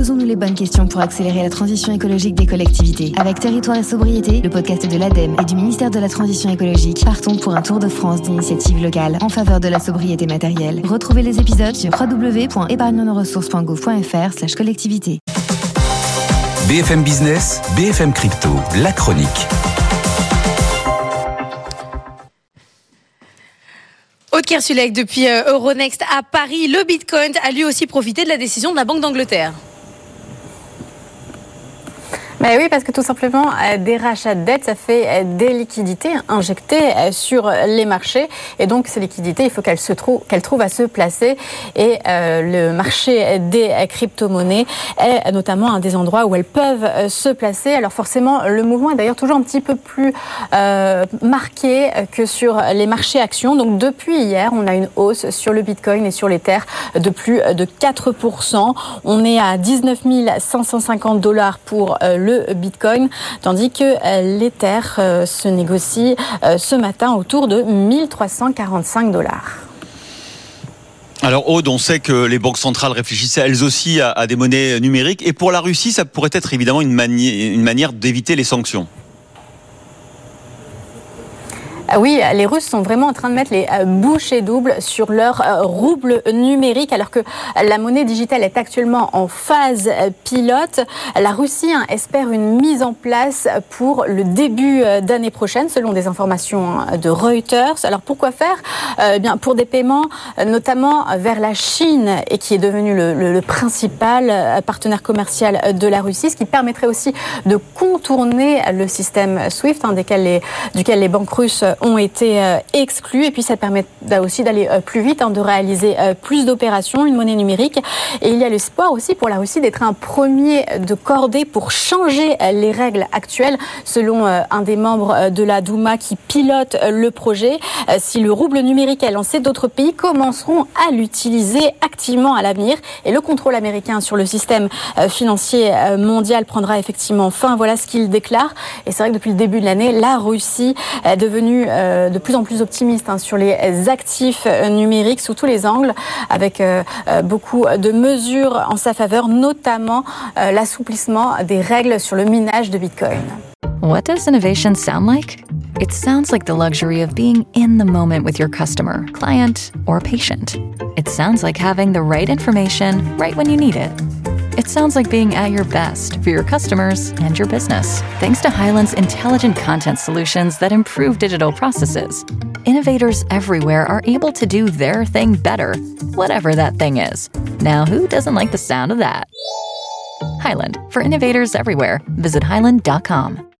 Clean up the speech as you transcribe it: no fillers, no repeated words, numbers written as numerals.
Posons-nous les bonnes questions pour accélérer la transition écologique des collectivités. Avec Territoire et Sobriété, le podcast de l'ADEME et du ministère de la Transition écologique, partons pour un tour de France d'initiatives locales en faveur de la sobriété matérielle. Retrouvez les épisodes sur www.épargnenoressources.gouv.fr/collectivité. BFM Business, BFM Crypto, la chronique. Aude Kersulek, depuis Euronext à Paris, le Bitcoin a lui aussi profité de la décision de la Banque d'Angleterre. Ben oui, parce que tout simplement, des rachats de dettes, ça fait des liquidités injectées sur les marchés. Et donc, ces liquidités, il faut qu'elles trouvent à se placer. Et le marché des crypto-monnaies est notamment un des endroits où elles peuvent se placer. Alors forcément, le mouvement est d'ailleurs toujours un petit peu plus marqué que sur les marchés actions. Donc, depuis hier, on a une hausse sur le Bitcoin et sur l'Ether de plus de 4%. On est à 19 550 $ pour le Bitcoin, tandis que l'Ether se négocie ce matin autour de 1 345 $. Alors Aude, on sait que les banques centrales réfléchissaient elles aussi à des monnaies numériques, et pour la Russie, ça pourrait être évidemment une manière d'éviter les sanctions. Oui, les Russes sont vraiment en train de mettre les bouchées doubles sur leur rouble numérique, alors que la monnaie digitale est actuellement en phase pilote. La Russie espère une mise en place pour le début d'année prochaine, selon des informations de Reuters. Alors pourquoi faire ? Bien pour des paiements, notamment vers la Chine, et qui est devenu le principal partenaire commercial de la Russie, ce qui permettrait aussi de contourner le système SWIFT, duquel les banques russes ont été exclus, et puis ça permet aussi d'aller plus vite, de réaliser plus d'opérations, une monnaie numérique. Et il y a l'espoir aussi pour la Russie d'être un premier de cordée pour changer les règles actuelles, selon un des membres de la Douma qui pilote le projet. Si le rouble numérique est lancé, d'autres pays commenceront à l'utiliser activement à l'avenir, et le contrôle américain sur le système financier mondial prendra effectivement fin. Voilà ce qu'il déclare. Et c'est vrai que depuis le début de l'année, la Russie est devenue de plus en plus optimiste sur les actifs numériques sous tous les angles, avec beaucoup de mesures en sa faveur, notamment l'assouplissement des règles sur le minage de Bitcoin. What does innovation sound like? It sounds like the luxury of being in the moment with your customer, client, or patient. It sounds like having the right information right when you need it. It sounds like being at your best for your customers and your business, thanks to Hyland's intelligent content solutions that improve digital processes. Innovators everywhere are able to do their thing better, whatever that thing is. Now, who doesn't like the sound of that? Hyland, for innovators everywhere. Visit hyland.com.